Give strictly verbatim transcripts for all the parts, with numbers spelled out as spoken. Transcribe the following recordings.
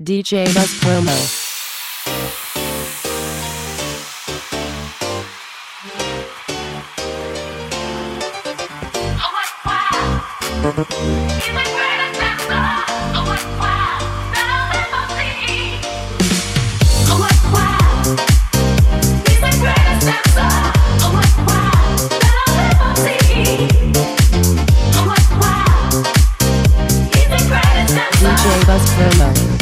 D J Buzz Promo. D J Buzz Promo.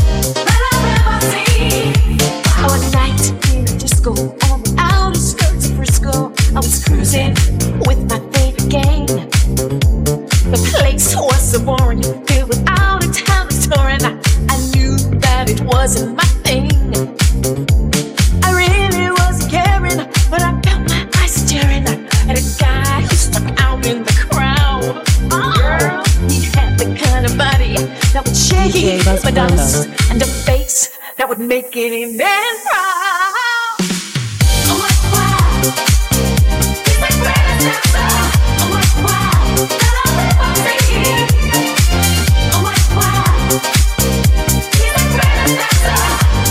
One night in a disco on the outer skirts of Frisco, I was cruising with my favorite gang. The place was so boring, filled with out of towners touring. I, I knew that it wasn't my thing. I really wasn't caring, but I felt my eyes staring at a guy who stuck out in the crowd. Oh, girl, he had the kind of body that would shake my dust and a face that would make any man proud. Oh, what wow! He's the greatest dancer. Oh, what wow! That I'll ever see. Oh, what wow! He's the greatest dancer.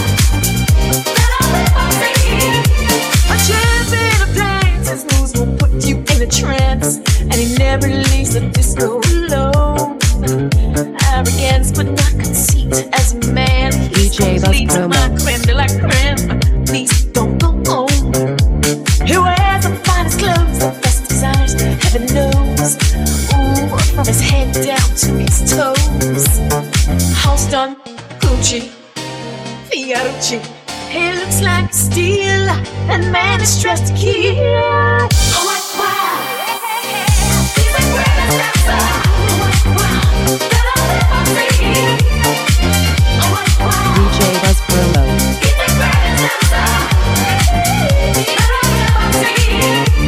That I'll ever see. A champion of dance, his moves will put you in a trance, and he never leaves the disco alone. Arrogance but not conceit. As a man, D J Buzz Promo. My creme de la creme. Please don't go home. He wears the finest clothes, the best desires, heaven knows. Ooh, from his head down to his toes. Housed on Gucci, Fiorucci. He looks like steel, and man is dressed to kill. Oh, what wow! He's the greatest dancer. Oh, what wow! That I'll ever see. Oh, what wow! D J Buzz Promo. He's the greatest dancer. That I'll ever see.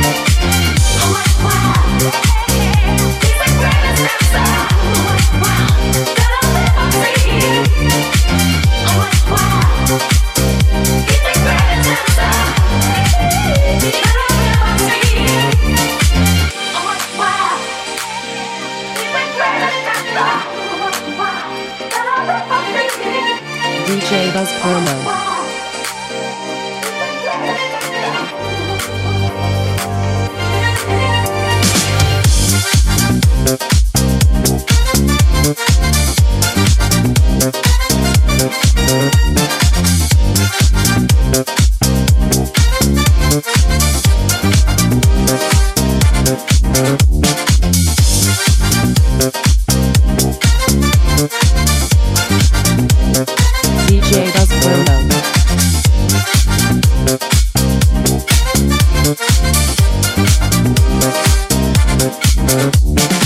Oh, what wow! He's the greatest dancer. Oh, what wow! That I'll ever see. Oh, what wow! He's the greatest dancer. That I'll ever see. Oh, what wow! He's the greatest dancer. Oh, what wow! That I'll ever see. D J Buzz Promo. D J Buzz Promo. We'll be right back.